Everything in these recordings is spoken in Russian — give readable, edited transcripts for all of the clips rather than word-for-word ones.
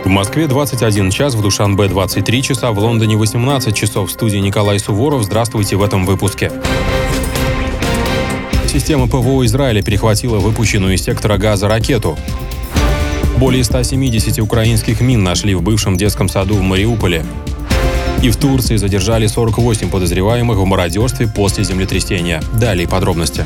В Москве 21 час, в Душанбе 23 часа, в Лондоне 18 часов. В студии Николай Суворов. Здравствуйте в этом выпуске. Система ПВО Израиля перехватила выпущенную из сектора Газа ракету. Более 170 украинских мин нашли в бывшем детском саду в Мариуполе. И в Турции задержали 48 подозреваемых в мародерстве после землетрясения. Далее подробности.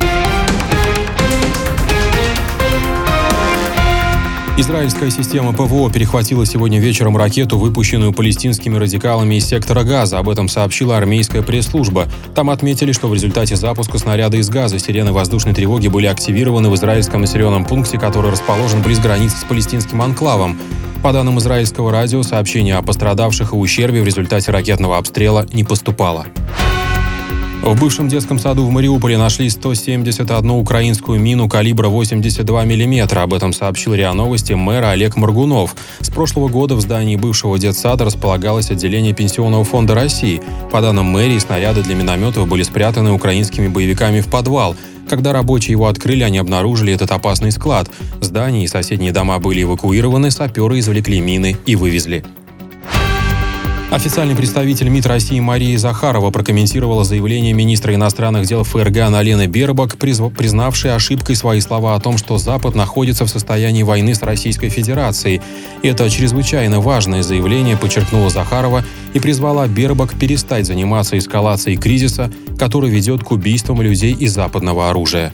Израильская система ПВО перехватила сегодня вечером ракету, выпущенную палестинскими радикалами из сектора Газа. Об этом сообщила армейская пресс-служба. Там отметили, что в результате запуска снаряда из Газа сирены воздушной тревоги были активированы в израильском населенном пункте, который расположен близ границы с палестинским анклавом. По данным израильского радио, сообщения о пострадавших и ущербе в результате ракетного обстрела не поступало. В бывшем детском саду в Мариуполе нашли 171 украинскую мину калибра 82 мм. Об этом сообщил РИА Новости мэр Олег Моргунов. С прошлого года в здании бывшего детсада располагалось отделение Пенсионного фонда России. По данным мэрии, снаряды для минометов были спрятаны украинскими боевиками в подвал. Когда рабочие его открыли, они обнаружили этот опасный склад. Здание и соседние дома были эвакуированы, саперы извлекли мины и вывезли. Официальный представитель МИД России Мария Захарова прокомментировала заявление министра иностранных дел ФРГ Анны-Лены Бербок, признавшей ошибкой свои слова о том, что Запад находится в состоянии войны с Российской Федерацией. Это чрезвычайно важное заявление, подчеркнула Захарова, и призвала Бербок перестать заниматься эскалацией кризиса, который ведет к убийствам людей из западного оружия.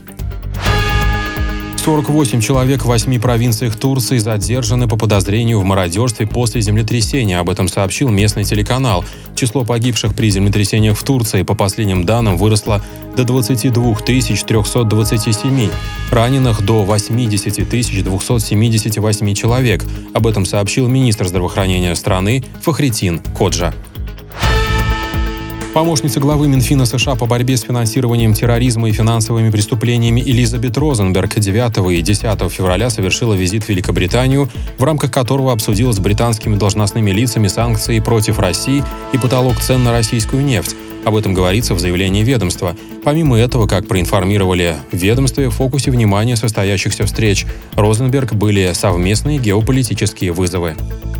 48 человек в 8 провинциях Турции задержаны по подозрению в мародерстве после землетрясения. Об этом сообщил местный телеканал. Число погибших при землетрясениях в Турции, по последним данным, выросло до 22 327. Раненых до 80 278 человек. Об этом сообщил министр здравоохранения страны Фахретдин Коджа. Помощница главы Минфина США по борьбе с финансированием терроризма и финансовыми преступлениями Элизабет Розенберг 9 и 10 февраля совершила визит в Великобританию, в рамках которого обсудила с британскими должностными лицами санкции против России и потолок цен на российскую нефть. Об этом говорится в заявлении ведомства. Помимо этого, как проинформировали в ведомстве, в фокусе внимания состоящихся встреч Розенберг были совместные геополитические вызовы.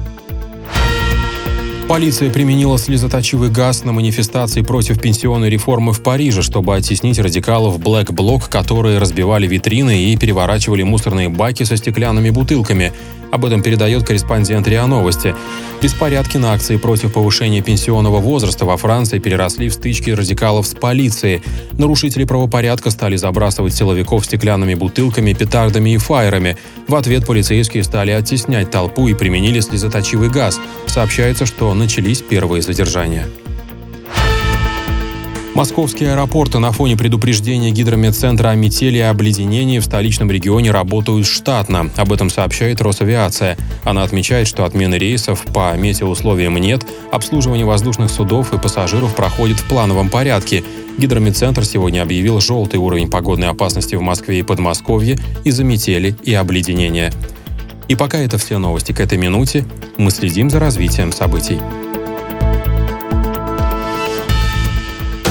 Полиция применила слезоточивый газ на манифестации против пенсионной реформы в Париже, чтобы оттеснить радикалов Black Bloc, которые разбивали витрины и переворачивали мусорные баки со стеклянными бутылками. Об этом передает корреспондент РИА Новости. Беспорядки на акции против повышения пенсионного возраста во Франции переросли в стычки радикалов с полицией. Нарушители правопорядка стали забрасывать силовиков стеклянными бутылками, петардами и фаерами. В ответ полицейские стали оттеснять толпу и применили слезоточивый газ. Сообщается, что начались первые задержания. Московские аэропорты на фоне предупреждения Гидрометцентра о метели и обледенении в столичном регионе работают штатно. Об этом сообщает Росавиация. Она отмечает, что отмены рейсов по метеоусловиям нет, обслуживание воздушных судов и пассажиров проходит в плановом порядке. Гидрометцентр сегодня объявил желтый уровень погодной опасности в Москве и Подмосковье из-за метели и обледенения. И пока это все новости к этой минуте, мы следим за развитием событий.